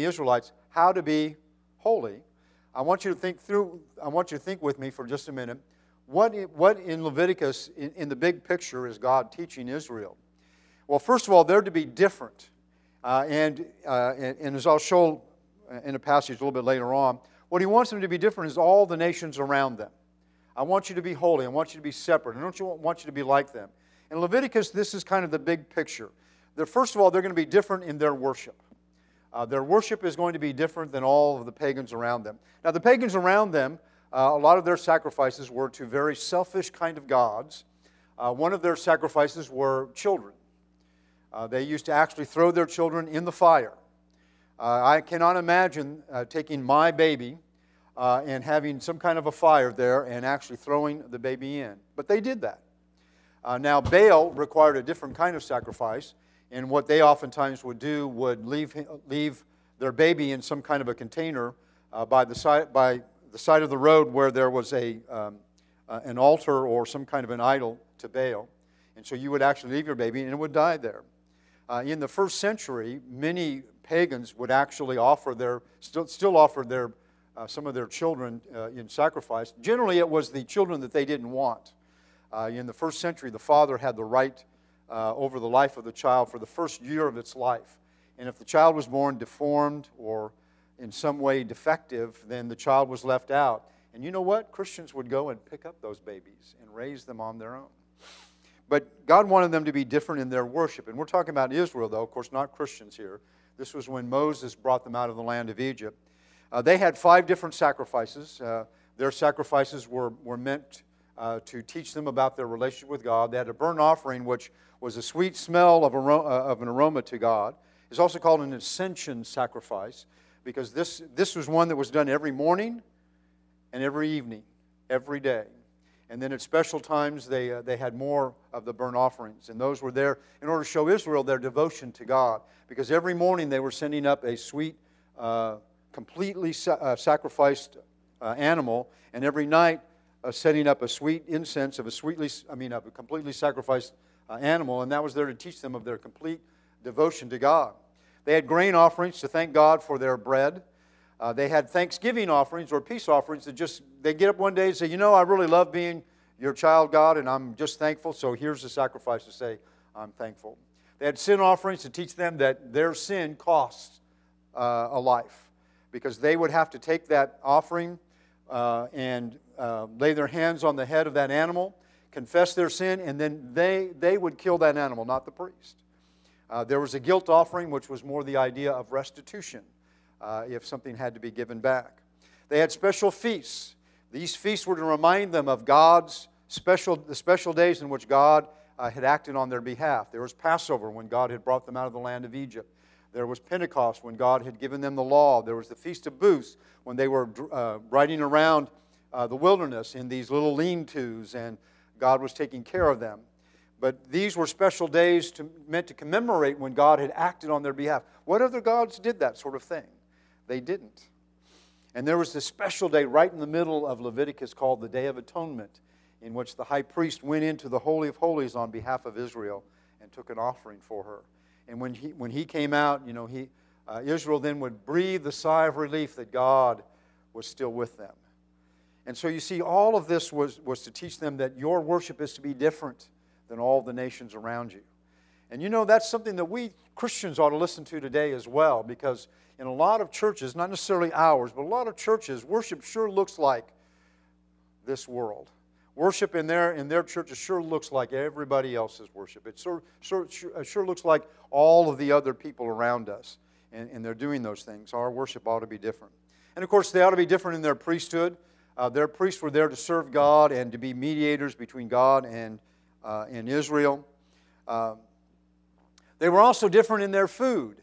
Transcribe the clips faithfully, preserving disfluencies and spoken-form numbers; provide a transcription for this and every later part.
Israelites how to be holy, I want you to think through, I want you to think with me for just a minute. What, what in Leviticus, in, in the big picture, is God teaching Israel? Well, first of all, they're to be different. Uh, and, uh, and, and as I'll show in a passage a little bit later on, what He wants them to be different is all the nations around them. I want you to be holy. I want you to be separate. I don't want you to be like them. In Leviticus, this is kind of the big picture. They're, first of all, they're going to be different in their worship. Uh, their worship is going to be different than all of the pagans around them. Now, the pagans around them, uh, a lot of their sacrifices were to very selfish kind of gods. Uh, one of their sacrifices were children. Uh, they used to actually throw their children in the fire. Uh, I cannot imagine uh, taking my baby uh, and having some kind of a fire there and actually throwing the baby in. But they did that. Uh, now, Baal required a different kind of sacrifice, and what they oftentimes would do would leave, leave their baby in some kind of a container uh, by, the side, by the side of the road where there was a, um, uh, an altar or some kind of an idol to Baal. And so you would actually leave your baby and it would die there. Uh, in the first century, many pagans would actually offer their, still, still offer their, uh, some of their children uh, in sacrifice. Generally, it was the children that they didn't want. Uh, in the first century, the father had the right uh, over the life of the child for the first year of its life. And if the child was born deformed or in some way defective, then the child was left out. And you know what? Christians would go and pick up those babies and raise them on their own. But God wanted them to be different in their worship. And we're talking about Israel, though, of course, not Christians here. This was when Moses brought them out of the land of Egypt. Uh, they had five different sacrifices. Uh, their sacrifices were, were meant uh, to teach them about their relationship with God. They had a burnt offering, which was a sweet smell of, aroma, uh, of an aroma to God. It's also called an ascension sacrifice, because this, this was one that was done every morning and every evening, every day. And then at special times, they, uh, they had more of the burnt offerings. And those were there in order to show Israel their devotion to God. Because every morning they were sending up a sweet, uh, completely sa- uh, sacrificed uh, animal. And every night, uh, setting up a sweet incense of a sweetly, I mean, of a completely sacrificed uh, animal. And that was there to teach them of their complete devotion to God. They had grain offerings to thank God for their bread. Uh, they had Thanksgiving offerings or peace offerings that just, they get up one day and say, you know, I really love being your child, God, and I'm just thankful, so here's the sacrifice to say I'm thankful. They had sin offerings to teach them that their sin costs uh, a life, because they would have to take that offering uh, and uh, lay their hands on the head of that animal, confess their sin, and then they, they would kill that animal, not the priest. Uh, there was a guilt offering, which was more the idea of restitution. Uh, if something had to be given back. They had special feasts. These feasts were to remind them of God's special, the special days in which God uh, had acted on their behalf. There was Passover, when God had brought them out of the land of Egypt. There was Pentecost, when God had given them the law. There was the Feast of Booths, when they were uh, riding around uh, the wilderness in these little lean-tos, and God was taking care of them. But these were special days to, meant to commemorate when God had acted on their behalf. What other gods did that sort of thing? They didn't. And there was this special day right in the middle of Leviticus called the Day of Atonement, in which the high priest went into the Holy of Holies on behalf of Israel and took an offering for her. And when he, when he came out, you know, he, uh, Israel then would breathe the sigh of relief that God was still with them. And so you see, all of this was, was to teach them that your worship is to be different than all the nations around you. And you know, that's something that we Christians ought to listen to today as well, because in a lot of churches, not necessarily ours, but a lot of churches, worship sure looks like this world. Worship in their, in their churches sure looks like everybody else's worship. It sure, sure, sure, sure looks like all of the other people around us, and, and they're doing those things. Our worship ought to be different. And of course, they ought to be different in their priesthood. Uh, their priests were there to serve God and to be mediators between God and, uh, and Israel. Uh, they were also different in their food.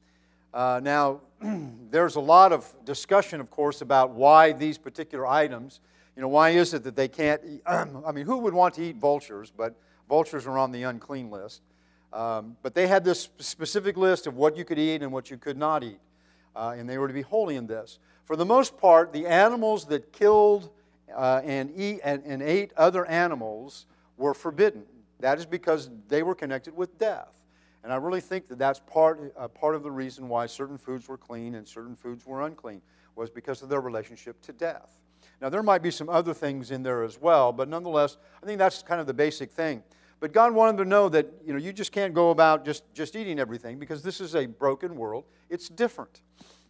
Uh, now, there's a lot of discussion, of course, about why these particular items, you know, why is it that they can't eat? I mean, who would want to eat vultures? But vultures are on the unclean list. Um, but they had this specific list of what you could eat and what you could not eat. Uh, and they were to be holy in this. For the most part, the animals that killed uh, and, eat, and, and ate other animals were forbidden. That is because they were connected with death. And I really think that that's part, uh, part of the reason why certain foods were clean and certain foods were unclean, was because of their relationship to death. Now, there might be some other things in there as well, but nonetheless, I think that's kind of the basic thing. But God wanted them to know that, you know, you just can't go about just, just eating everything, because this is a broken world. It's different.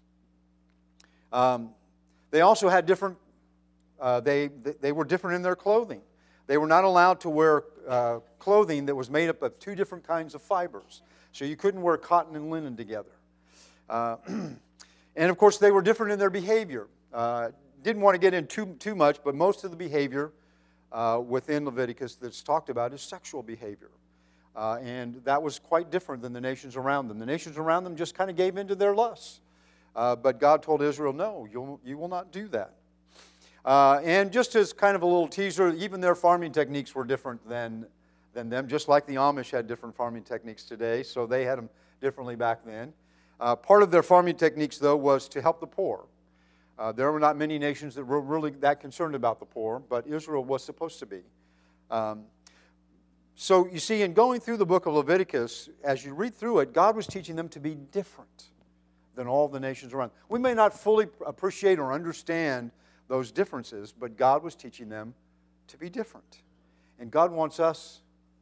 Um, they also had different, uh, they, they were different in their clothing. They were not allowed to wear uh, clothing that was made up of two different kinds of fibers. So you couldn't wear cotton and linen together. Uh, and of course, they were different in their behavior. Uh, didn't want to get into too, too much, but most of the behavior uh, within Leviticus that's talked about is sexual behavior. Uh, and that was quite different than the nations around them. The nations around them just kind of gave in to their lusts. Uh, but God told Israel, no, you'll, you will not do that. Uh, and just as kind of a little teaser, even their farming techniques were different than, than them, just like the Amish had different farming techniques today, so they had them differently back then. Uh, part of their farming techniques, though, was to help the poor. Uh, there were not many nations that were really that concerned about the poor, but Israel was supposed to be. Um, so you see, in going through the book of Leviticus, as you read through it, God was teaching them to be different than all the nations around. We may not fully appreciate or understand those differences, but God was teaching them to be different. And God wants us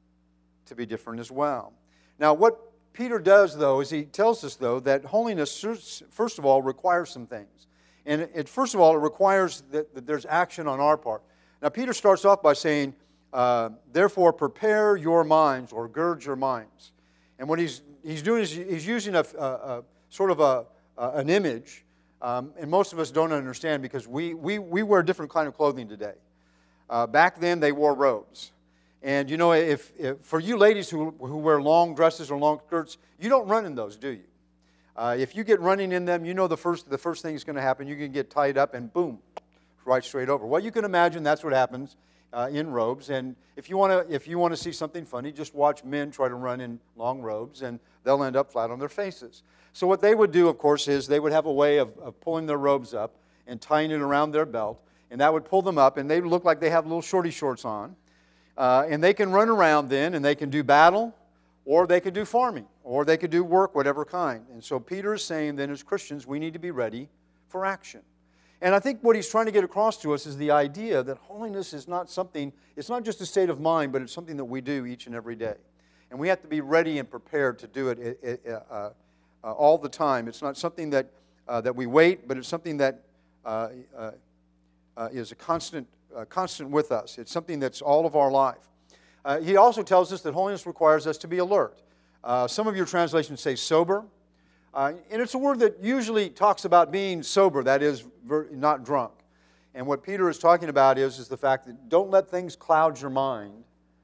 to be different as well. Now, what Peter does, though, is he tells us, though, that holiness, first of all, requires some things. And it, first of all, it requires that, that there's action on our part. Now, Peter starts off by saying, uh, therefore, prepare your minds, or gird your minds. And what he's, he's doing is he's using a, a, a sort of a, a, an image, um, and most of us don't understand because we, we, we wear different kind of clothing today. Uh, back then, they wore robes. And, you know, if, if for you ladies who, who wear long dresses or long skirts, you don't run in those, do you? Uh, if you get running in them, you know the first, the first thing that's going to happen, you can get tied up and boom, right straight over. Well, you can imagine that's what happens uh, in robes. And if you want to if you want to see something funny, just watch men try to run in long robes, and they'll end up flat on their faces. So what they would do, of course, is they would have a way of, of pulling their robes up and tying it around their belt, and that would pull them up, and they would look like they have little shorty shorts on. Uh, and they can run around then, and they can do battle, or they could do farming, or they could do work, whatever kind. And so Peter is saying then as Christians, we need to be ready for action. And I think what he's trying to get across to us is the idea that holiness is not something, it's not just a state of mind, but it's something that we do each and every day. And we have to be ready and prepared to do it uh, uh, uh, all the time. It's not something that, uh, that we wait, but it's something that uh, uh, uh, is a constant, uh, constant with us. It's something that's all of our life. Uh, he also tells us that holiness requires us to be alert. Uh, some of your translations say sober. Uh, and it's a word that usually talks about being sober, that is, ver- not drunk. And what Peter is talking about is, is the fact that don't let things cloud your mind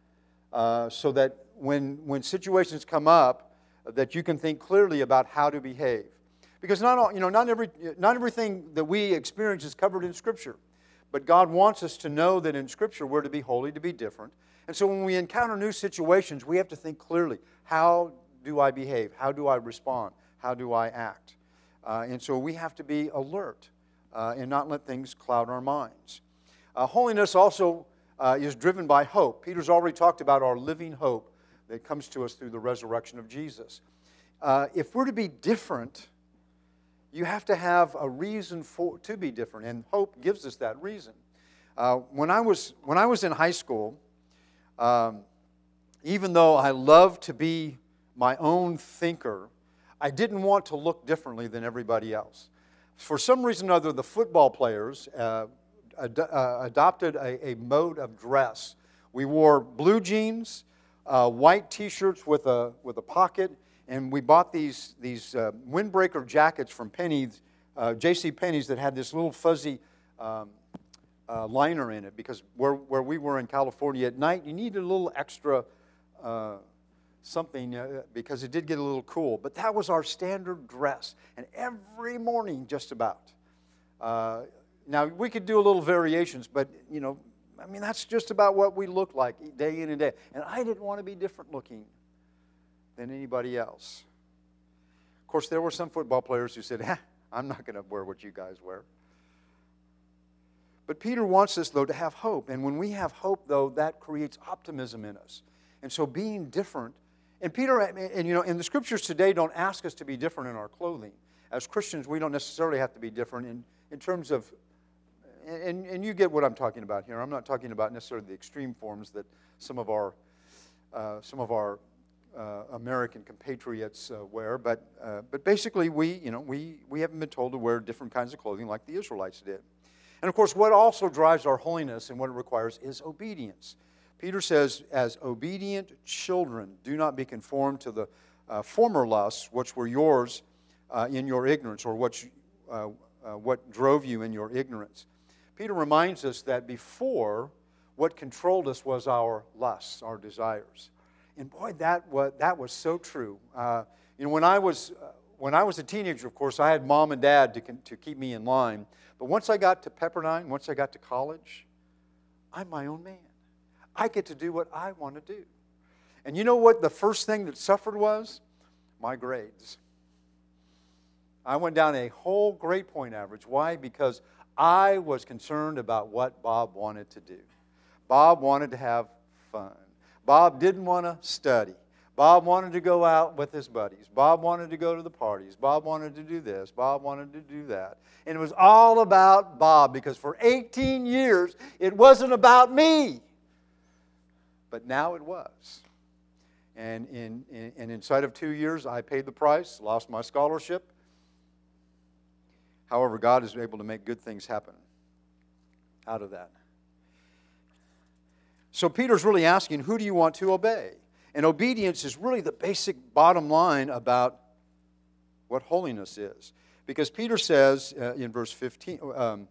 uh, so that when, when situations come up, uh, that you can think clearly about how to behave. Because not, all, you know, not, every, not everything that we experience is covered in Scripture. But God wants us to know that in Scripture we're to be holy, to be different. And so when we encounter new situations, we have to think clearly, how do I behave? How do I respond? How do I act? Uh, and so we have to be alert uh, and not let things cloud our minds. Uh, holiness also uh, is driven by hope. Peter's already talked about our living hope that comes to us through the resurrection of Jesus. Uh, if we're to be different, you have to have a reason for to be different, and hope gives us that reason. Uh, when I was when I was in high school, um, even though I loved to be my own thinker, I didn't want to look differently than everybody else. For some reason or other, the football players uh, ad- uh, adopted a, a mode of dress. We wore blue jeans, uh, white T-shirts with a with a pocket, and we bought these these uh, windbreaker jackets from Penny's, uh, J C Penney's, that had this little fuzzy um, uh, liner in it, because where where we were in California at night, you needed a little extra uh, something uh, because it did get a little cool. But that was our standard dress, and every morning, just about. Uh, now we could do a little variations, but you know, I mean, that's just about what we looked like day in and day. And I didn't want to be different looking than anybody else. Of course, there were some football players who said, eh, I'm not going to wear what you guys wear. But Peter wants us, though, to have hope. And when we have hope, though, that creates optimism in us. And so being different And Peter, and, and you know, and the scriptures today don't ask us to be different in our clothing. As Christians, we don't necessarily have to be different in, in terms of, and, and you get what I'm talking about here. I'm not talking about necessarily the extreme forms that some of our, uh, some of our uh, American compatriots uh, wear, but, uh, but basically we, you know, we, we haven't been told to wear different kinds of clothing like the Israelites did. And of course, what also drives our holiness and what it requires is obedience. Peter says, as obedient children, do not be conformed to the uh, former lusts which were yours uh, in your ignorance, or what, you, uh, uh, what drove you in your ignorance. Peter reminds us that before, what controlled us was our lusts, our desires. And boy, that was, that was so true. Uh, you know, when I was uh, when I was a teenager, of course, I had mom and dad to to keep me in line. But once I got to Pepperdine, once I got to college, I'm my own man. I get to do what I want to do. And you know what the first thing that suffered was? My grades. I went down a whole grade point average. Why? Because I was concerned about what Bob wanted to do. Bob wanted to have fun. Bob didn't want to study. Bob wanted to go out with his buddies. Bob wanted to go to the parties. Bob wanted to do this. Bob wanted to do that. And it was all about Bob, because for eighteen years, it wasn't about me. But now it was. And, in, in, and inside of two years, I paid the price, lost my scholarship. However, God is able to make good things happen out of that. So Peter's really asking, who do you want to obey? And obedience is really the basic bottom line about what holiness is. Because Peter says uh, in verse fifteen, um,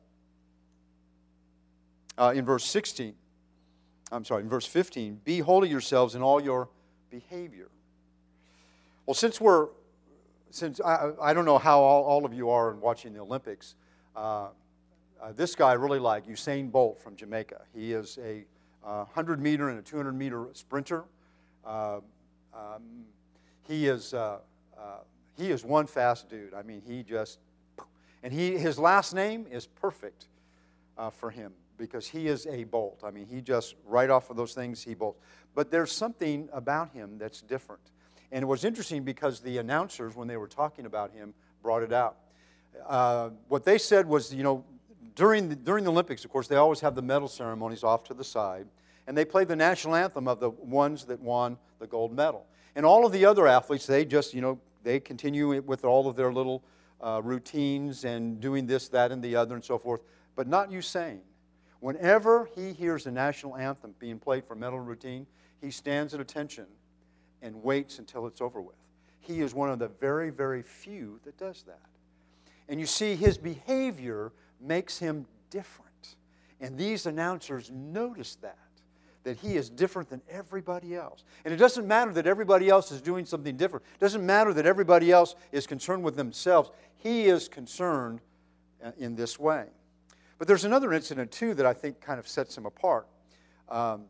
uh, in verse sixteen, I'm sorry, in verse fifteen, be holy yourselves in all your behavior. Well, since we're, since I, I don't know how all, all of you are in watching the Olympics, uh, uh, this guy I really like, Usain Bolt from Jamaica. He is a uh, one hundred meter and a two hundred meter sprinter. Uh, um, he is uh, uh, he is one fast dude. I mean, he just, and he his last name is perfect uh, for him, because he is a Bolt. I mean, he just, right off of those things, he bolts. But there's something about him that's different. And it was interesting because the announcers, when they were talking about him, brought it out. Uh, what they said was, you know, during the, during the Olympics, of course, they always have the medal ceremonies off to the side. And they play the national anthem of the ones that won the gold medal. And all of the other athletes, they just, you know, they continue with all of their little uh, routines and doing this, that, and the other, and so forth. But not Usain. Whenever he hears the national anthem being played for medal routine, he stands at attention and waits until it's over with. He is one of the very, very few that does that. And you see, his behavior makes him different. And these announcers notice that, that he is different than everybody else. And it doesn't matter that everybody else is doing something different. It doesn't matter that everybody else is concerned with themselves. He is concerned in this way. But there's another incident, too, that I think kind of sets him apart. Um,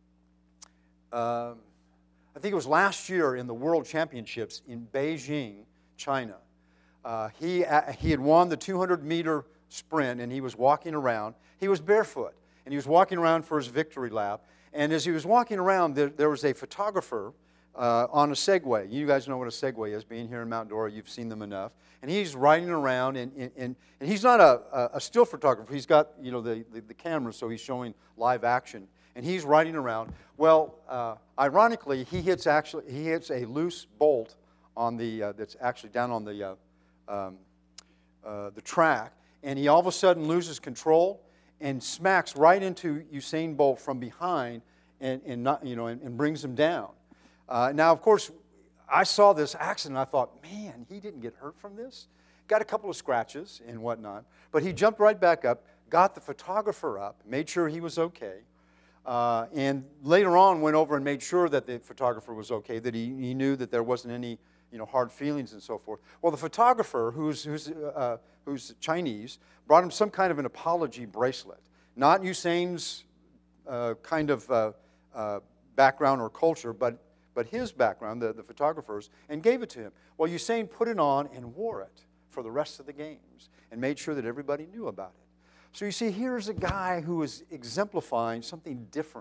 uh, I think it was last year in the World Championships in Beijing, China. Uh, he, uh, he had won the two hundred meter sprint, and he was walking around. He was barefoot, and he was walking around for his victory lap. And as he was walking around, there, there was a photographer uh, on a Segway. You guys know what a Segway is. Being here in Mount Dora, you've seen them enough. And he's riding around, and, and, and, and he's not a, a still photographer. He's got, you know, the, the, the camera, so he's showing live action. And he's riding around. Well, uh, ironically, he hits actually he hits a loose bolt on the uh, that's actually down on the uh, um, uh, the track, and he all of a sudden loses control and smacks right into Usain Bolt from behind, and, and not you know and, and brings him down. Uh, now, of course, I saw this accident. I thought, man, he didn't get hurt from this. Got a couple of scratches and whatnot, but he jumped right back up, got the photographer up, made sure he was okay. Uh, and later on went over and made sure that the photographer was okay, that he, he knew that there wasn't any you know, hard feelings and so forth. Well, the photographer, who's, who's, uh, who's Chinese, brought him some kind of an apology bracelet. Not Usain's uh, kind of uh, uh, background or culture, but, but his background, the, the photographer's, and gave it to him. Well, Usain put it on and wore it for the rest of the games and made sure that everybody knew about it. So you see, here's a guy who is exemplifying something different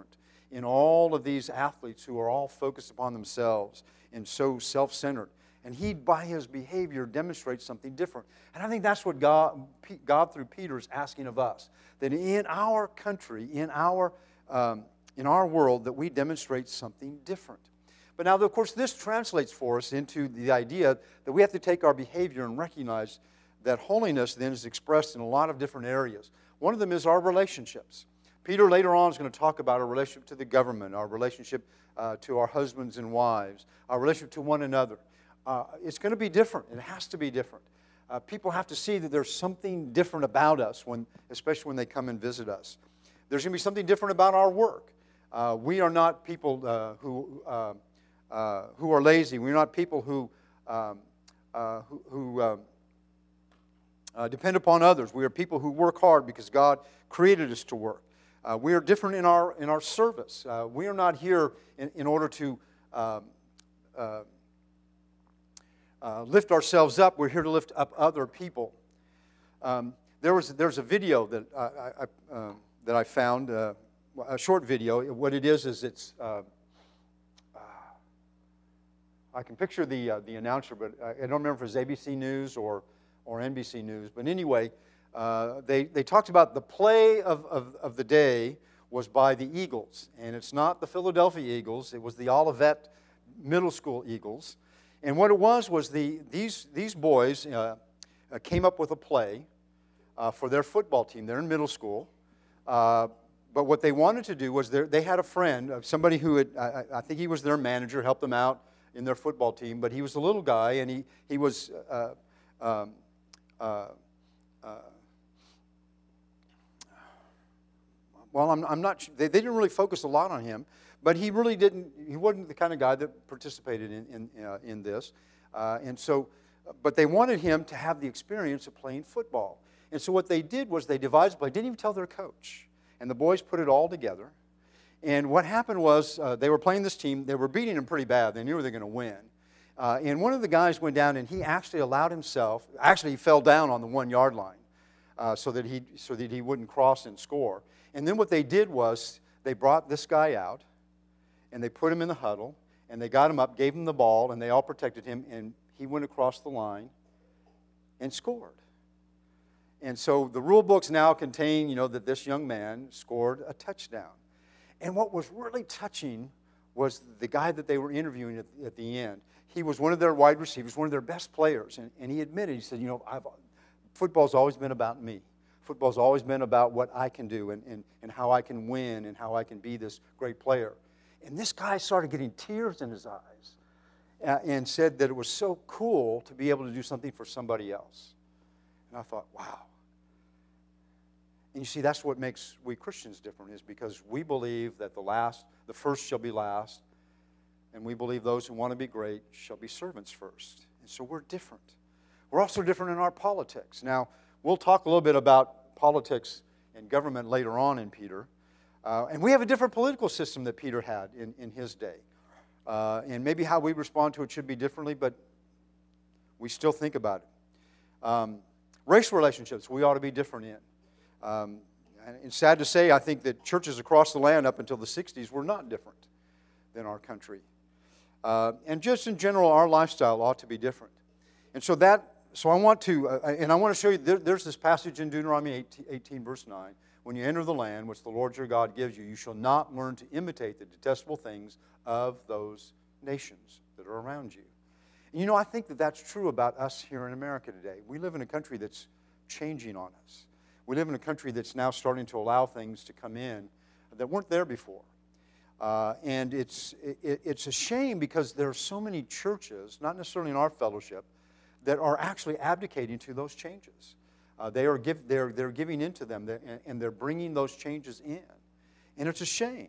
in all of these athletes who are all focused upon themselves and so self-centered. And he, by his behavior, demonstrates something different. And I think that's what God, God through Peter is asking of us. That in our country, in our, um, in our world, that we demonstrate something different. But now, of course, this translates for us into the idea that we have to take our behavior and recognize that holiness then is expressed in a lot of different areas. One of them is our relationships. Peter later on is going to talk about our relationship to the government, our relationship uh, to our husbands and wives, our relationship to one another. Uh, it's going to be different. It has to be different. Uh, people have to see that there's something different about us, when, especially when they come and visit us. There's going to be something different about our work. Uh, we are not people uh, who uh, uh, who are lazy. We're not people who um, uh, who, who uh, uh, depend upon others. We are people who work hard because God created us to work. Uh, we are different in our in our service. Uh, we are not here in, in order to um, uh, uh, lift ourselves up. We're here to lift up other people. Um, there was there's a video that I, I uh, that I found, uh, a short video. What it is is it's uh, uh, I can picture the uh, the announcer, but I don't remember if it was A B C News or or N B C News. But anyway. Uh, they, they talked about the play of, of, of the day was by the Eagles. And it's not the Philadelphia Eagles. It was the Olivet Middle School Eagles. And what it was was the, these, these boys uh, uh, came up with a play uh, for their football team. They're in middle school. Uh, but what they wanted to do was they had a friend, uh, somebody who had, I, I think he was their manager, helped them out in their football team. But he was a little guy, and he, he was... Uh, um, uh, uh, Well, I'm, I'm not. They, they didn't really focus a lot on him, but he really didn't. He wasn't the kind of guy that participated in in, uh, in this, uh, and so. But they wanted him to have the experience of playing football, and so what they did was they devised a play. Didn't even tell their coach, and the boys put it all together. And what happened was uh, they were playing this team. They were beating them pretty bad. They knew they were going to win. Uh, and one of the guys went down, and he actually allowed himself. Actually, he fell down on the one-yard line, uh, so that he so that he wouldn't cross and score. And then what they did was they brought this guy out, and they put him in the huddle, and they got him up, gave him the ball, and they all protected him, and he went across the line and scored. And so the rule books now contain, you know, that this young man scored a touchdown. And what was really touching was the guy that they were interviewing at, at the end. He was one of their wide receivers, one of their best players, and, and he admitted, he said, you know, I've, football's always been about me. Football's always been about what I can do and, and, and how I can win and how I can be this great player. And this guy started getting tears in his eyes uh, and said that it was so cool to be able to do something for somebody else. And I thought, wow. And you see, that's what makes we Christians different, is because we believe that the last, the first shall be last, and we believe those who want to be great shall be servants first. And so we're different. We're also different in our politics. Now, we'll talk a little bit about politics and government later on in Peter. Uh, and we have a different political system that Peter had in, in his day. Uh, and maybe how we respond to it should be differently, but we still think about it. Um, racial relationships we ought to be different in. Um, and it's sad to say, I think that churches across the land up until the sixties were not different than our country. Uh, and just in general, our lifestyle ought to be different. And so that So I want to, uh, and I want to show you, there, there's this passage in Deuteronomy eighteen, eighteen, verse nine. When you enter the land which the Lord your God gives you, you shall not learn to imitate the detestable things of those nations that are around you. And you know, I think that that's true about us here in America today. We live in a country that's changing on us. We live in a country that's now starting to allow things to come in that weren't there before. Uh, and it's, it, it's a shame because there are so many churches, not necessarily in our fellowship, that are actually abdicating to those changes. Uh, they are give, they're, they're giving into them, and, and they're bringing those changes in. And it's a shame.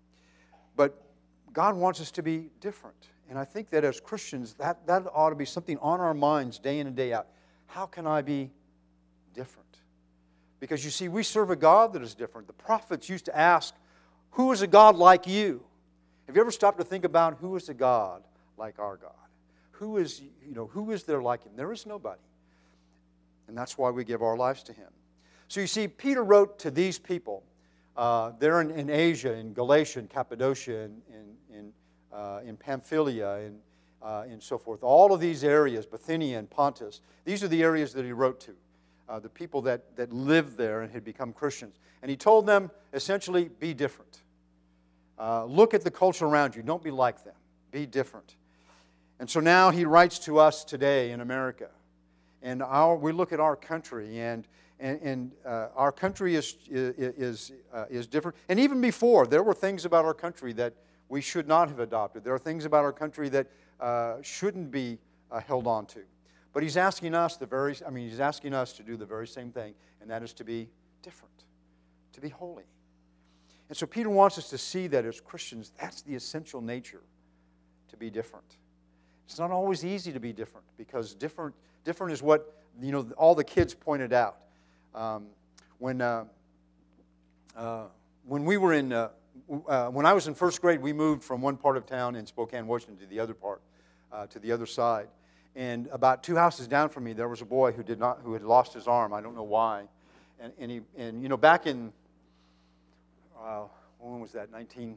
But God wants us to be different. And I think that as Christians, that, that ought to be something on our minds day in and day out. How can I be different? Because you see, we serve a God that is different. The prophets used to ask, who is a God like you? Have you ever stopped to think about who is a God like our God? Who is, you know, who is there like him? There is nobody. And that's why we give our lives to him. So you see, Peter wrote to these people Uh, they're in, in Asia, in Galatia, in Cappadocia, in, in, in, uh, in Pamphylia, and, uh, and so forth. All of these areas, Bithynia and Pontus, these are the areas that he wrote to, uh, the people that, that lived there and had become Christians. And he told them, essentially, be different. Uh, look at the culture around you. Don't be like them. Be different. And so now he writes to us today in America. And our, we look at our country, and And, and uh, our country is is uh, is different. And even before, there were things about our country that we should not have adopted. There are things about our country that uh, shouldn't be uh, held on to. But he's asking us the very. I mean, he's asking us to do the very same thing, and that is to be different, to be holy. And so Peter wants us to see that as Christians, that's the essential nature, to be different. It's not always easy to be different, because different different is what, you know, all the kids pointed out. Um, when uh, uh, when we were in uh, uh, when I was in first grade, we moved from one part of town in Spokane, Washington, to the other part, uh, to the other side. And about two houses down from me, there was a boy who did not who had lost his arm. I don't know why. And and he and you know back in uh, when was that? nineteen,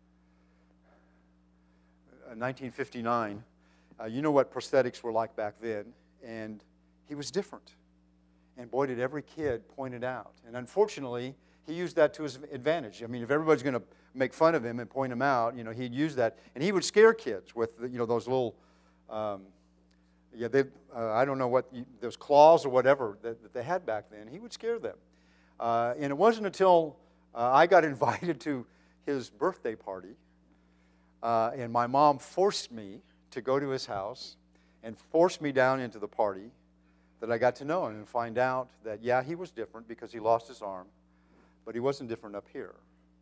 uh, nineteen fifty-nine. Uh, you know what prosthetics were like back then, and he was different. And boy, did every kid point it out. And unfortunately, he used that to his advantage. I mean, if everybody's going to make fun of him and point him out, you know, he'd use that. And he would scare kids with, you know, those little, um, yeah, they, uh, I don't know what, those claws or whatever that, that they had back then. He would scare them. Uh, and it wasn't until uh, I got invited to his birthday party, uh, and my mom forced me to go to his house and forced me down into the party, that I got to know him and find out that, yeah, he was different because he lost his arm, but he wasn't different up here.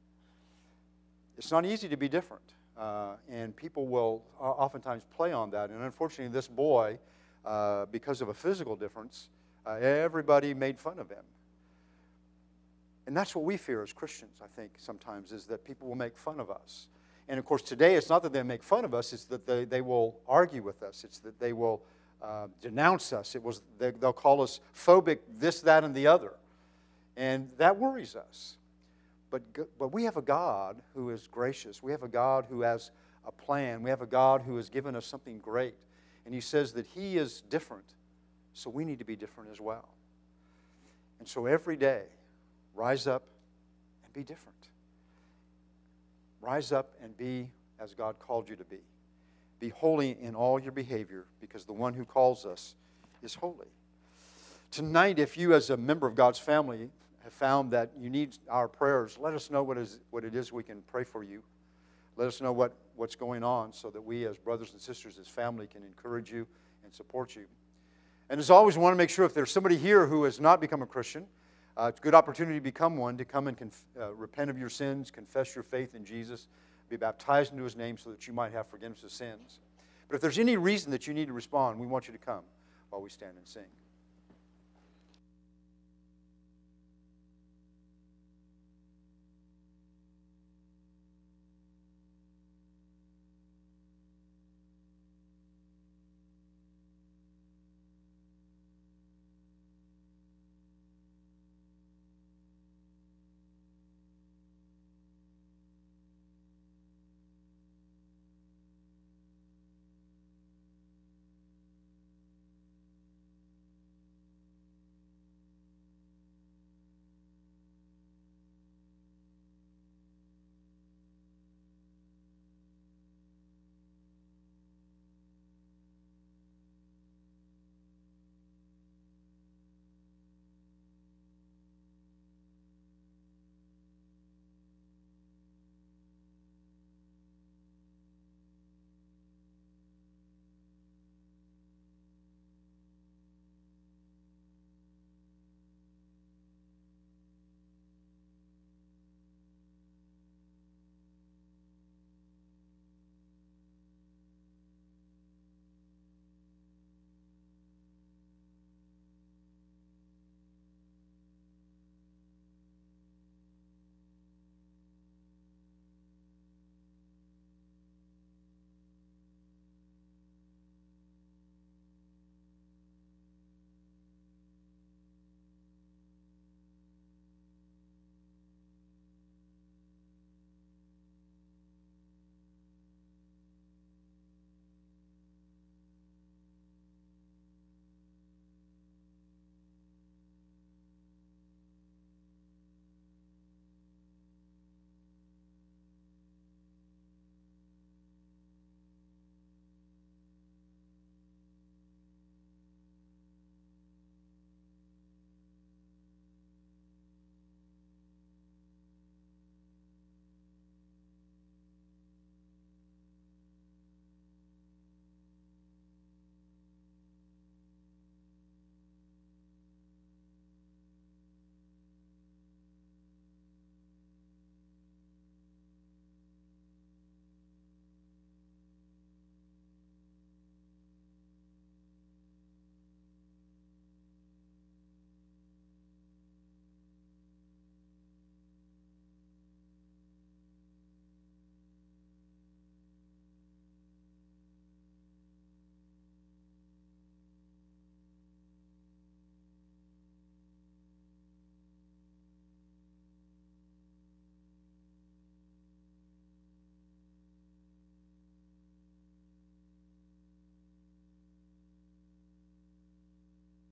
It's not easy to be different, uh, and people will oftentimes play on that. And unfortunately, this boy, uh, because of a physical difference, uh, everybody made fun of him. And that's what we fear as Christians, I think, sometimes, is that people will make fun of us. And, of course, today it's not that they make fun of us, it's that they, they will argue with us. It's that they will Uh, denounce us. It was they, they'll call us phobic, this, that, and the other, and that worries us. But but we have a God who is gracious. We have a God who has a plan. We have a God who has given us something great, and He says that He is different, so we need to be different as well. And so every day, rise up and be different. Rise up and be as God called you to be. Be holy in all your behavior, because the one who calls us is holy. Tonight, if you as a member of God's family have found that you need our prayers, let us know what, is, what it is we can pray for you. Let us know what, what's going on, so that we as brothers and sisters, as family, can encourage you and support you. And as always, we want to make sure if there's somebody here who has not become a Christian, uh, it's a good opportunity to become one, to come and conf- uh, repent of your sins, confess your faith in Jesus, be baptized into His name so that you might have forgiveness of sins. But if there's any reason that you need to respond, we want you to come while we stand and sing.